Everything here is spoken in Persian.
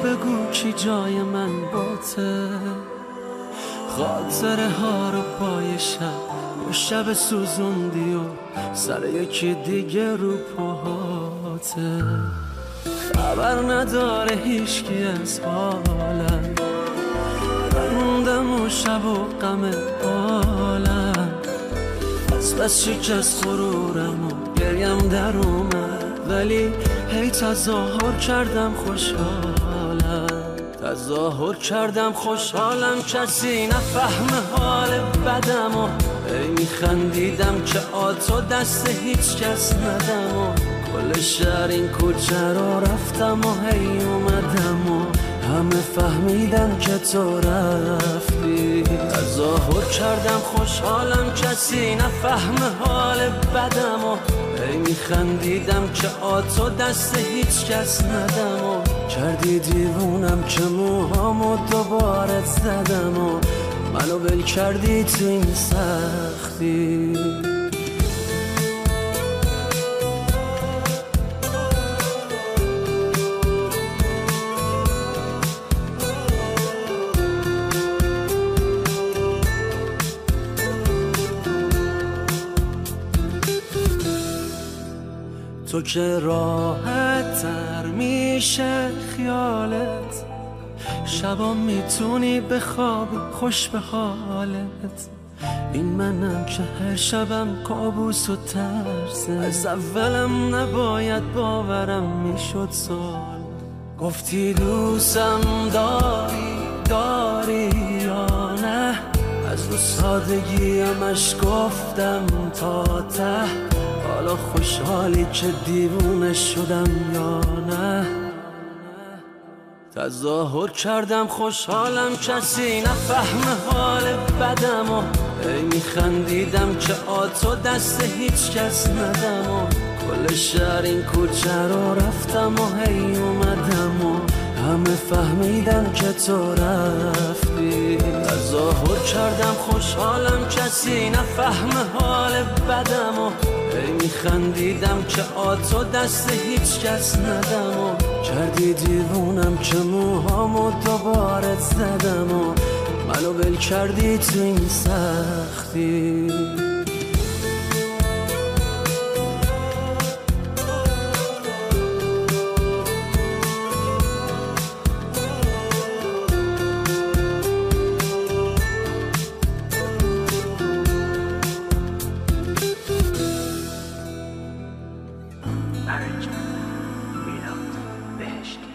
بگو کی جای من باته، خاطره ها رو پای شب سوزوندی و سر یکی دیگه رو پاهاته. خبر نداره هیچکی از حالم، بموندم و شب و غم حالم، از بس شکست غرورم و گریم در اومد، ولی هی تظاهر کردم خوشحالم، تظاهر کردم خوشحالم، کسی نفهمه حال بدم و هی میخندیدم که آتو دست هیچ کس ندم و کل شهر این کوچه رو رفتم و هی اومدم و همه فهمیدن که تو رفتی. تظاهر کردم خوشحالم، کسی نفهمه حال بدم و هی میخندیدم که آتو دست هیچ کس ندم و کردی دیوونم که موهامو دوباره زدم و منو ول کردی تو این سختی. تو که راحت تر میشه خیالت، شبا میتونی بخوابی خوش به حالت، این منم که هر شبم کابوس و ترسه، از اولم نباید باورم میشد سال. گفتی دوستم داری یا نه، از رو سادگیمش گفتم تا ته، حالا خوشحالی که دیوونه شدم یا نه. تظاهر کردم خوشحالم، کسی نفهمه حال بدم و هی میخندیدم که آتو دست هیچ کس ندم و کل شهر این کوچه رو رفتم و هی اومدم و همه فهمیدن که تو رفتی. تظاهر کردم خوشحالم، کسی نفهمه حال بدم و هی میخندیدم که آتو دست هیچ کس ندم و کردی دیوونم که موهامو دوباره زدم و منو ول کردی تو این سختی. میرم بهشت.